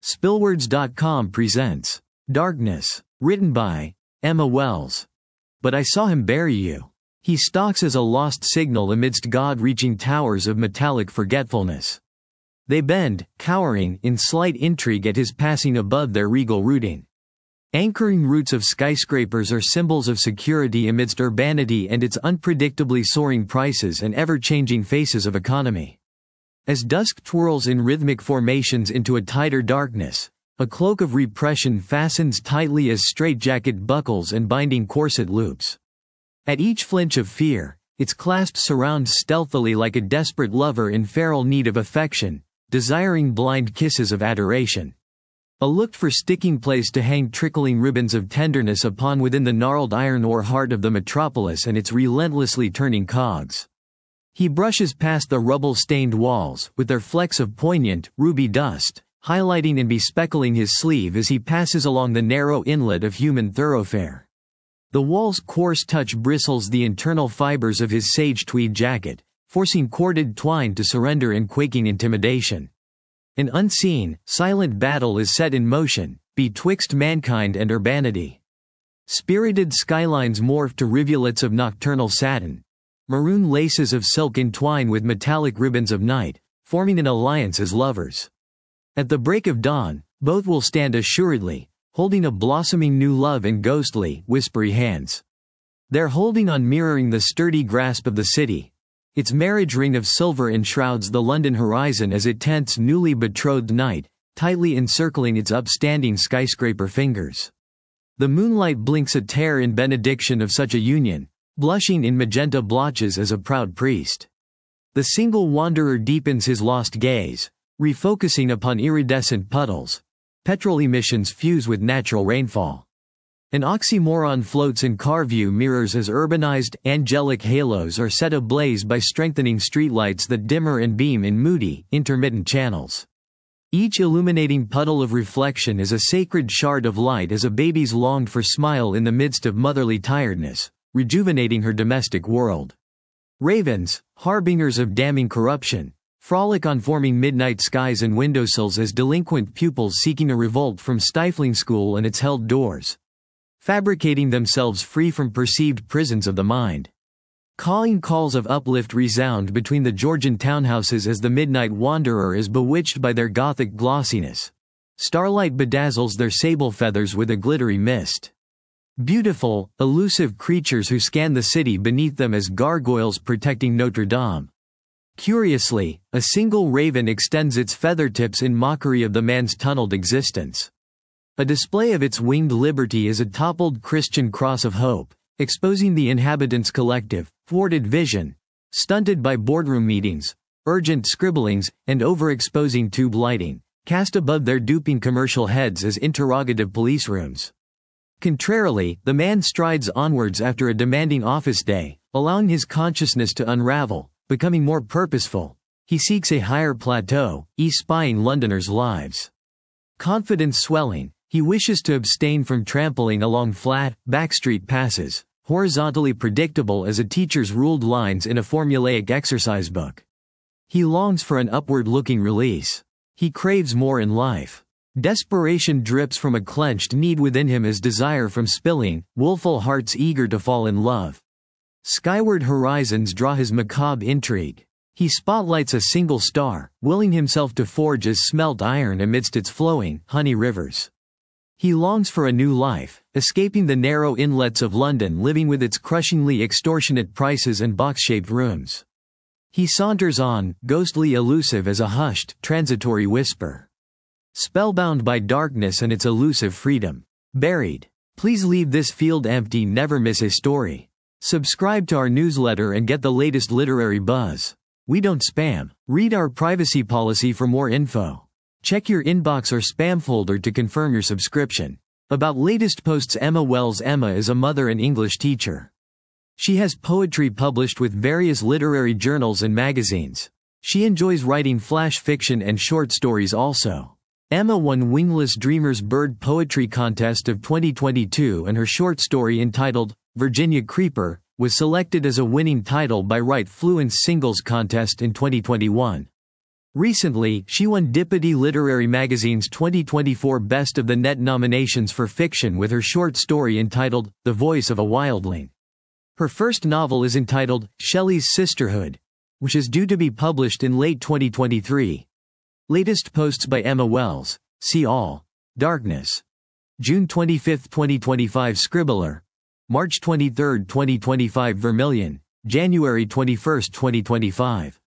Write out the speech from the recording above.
Spillwords.com presents Darkness, written by Emma Wells. But I saw him bury you. He stalks as a lost signal amidst God-reaching towers of metallic forgetfulness. They bend, cowering, in slight intrigue at his passing above their regal rooting. Anchoring roots of skyscrapers are symbols of security amidst urbanity and its unpredictably soaring prices and ever-changing faces of economy. As dusk twirls in rhythmic formations into a tighter darkness, a cloak of repression fastens tightly as straitjacket buckles and binding corset loops. At each flinch of fear, its clasp surrounds stealthily like a desperate lover in feral need of affection, desiring blind kisses of adoration. A looked-for sticking place to hang trickling ribbons of tenderness upon within the gnarled iron ore heart of the metropolis and its relentlessly turning cogs. He brushes past the rubble-stained walls, with their flecks of poignant, ruby dust, highlighting and bespeckling his sleeve as he passes along the narrow inlet of human thoroughfare. The wall's coarse touch bristles the internal fibers of his sage tweed jacket, forcing corded twine to surrender in quaking intimidation. An unseen, silent battle is set in motion, betwixt mankind and urbanity. Spirited skylines morph to rivulets of nocturnal satin. Maroon laces of silk entwine with metallic ribbons of night, forming an alliance as lovers. At the break of dawn, both will stand assuredly, holding a blossoming new love in ghostly, whispery hands. Their holding on mirroring the sturdy grasp of the city. Its marriage ring of silver enshrouds the London horizon as it tents newly betrothed night, tightly encircling its upstanding skyscraper fingers. The moonlight blinks a tear in benediction of such a union, blushing in magenta blotches as a proud priest. The single wanderer deepens his lost gaze, refocusing upon iridescent puddles. Petrol emissions fuse with natural rainfall. An oxymoron floats in car view mirrors as urbanized, angelic halos are set ablaze by strengthening streetlights that dimmer and beam in moody, intermittent channels. Each illuminating puddle of reflection is a sacred shard of light as a baby's longed-for smile in the midst of motherly tiredness, rejuvenating her domestic world. Ravens, harbingers of damning corruption, frolic on forming midnight skies and windowsills as delinquent pupils seeking a revolt from stifling school and its held doors, fabricating themselves free from perceived prisons of the mind. Cawing calls of uplift resound between the Georgian townhouses as the midnight wanderer is bewitched by their Gothic glossiness. Starlight bedazzles their sable feathers with a glittery mist. Beautiful, elusive creatures who scan the city beneath them as gargoyles protecting Notre Dame. Curiously, a single raven extends its feather tips in mockery of the man's tunneled existence. A display of its winged liberty is a toppled Christian cross of hope, exposing the inhabitants' collective, thwarted vision, stunted by boardroom meetings, urgent scribblings, and overexposing tube lighting, cast above their duping commercial heads as interrogative police rooms. Contrarily, the man strides onwards after a demanding office day, allowing his consciousness to unravel, becoming more purposeful. He seeks a higher plateau, spying Londoners' lives. Confidence swelling, he wishes to abstain from trampling along flat, backstreet passes, horizontally predictable as a teacher's ruled lines in a formulaic exercise book. He longs for an upward-looking release. He craves more in life. Desperation drips from a clenched need within him as desire from spilling, willful hearts eager to fall in love. Skyward horizons draw his macabre intrigue. He spotlights a single star, willing himself to forge as smelt iron amidst its flowing, honey rivers. He longs for a new life, escaping the narrow inlets of London, living with its crushingly extortionate prices and box-shaped rooms. He saunters on, ghostly elusive as a hushed, transitory whisper. Spellbound by darkness and its elusive freedom. Buried. Please leave this field empty, never miss a story. Subscribe to our newsletter and get the latest literary buzz. We don't spam. Read our privacy policy for more info. Check your inbox or spam folder to confirm your subscription. About latest posts. Emma Wells. Emma is a mother and English teacher. She has poetry published with various literary journals and magazines. She enjoys writing flash fiction and short stories also. Emma won Wingless Dreamers Bird Poetry Contest of 2022 and her short story entitled Virginia Creeper was selected as a winning title by Write Fluence Singles Contest in 2021. Recently, she won Dipity Literary Magazine's 2024 Best of the Net nominations for fiction with her short story entitled The Voice of a Wildling. Her first novel is entitled Shelley's Sisterhood, which is due to be published in late 2023. Latest posts by Emma Wells. See all. Darkness. June 25, 2025 Scribbler. March 23, 2025 Vermilion. January 21, 2025.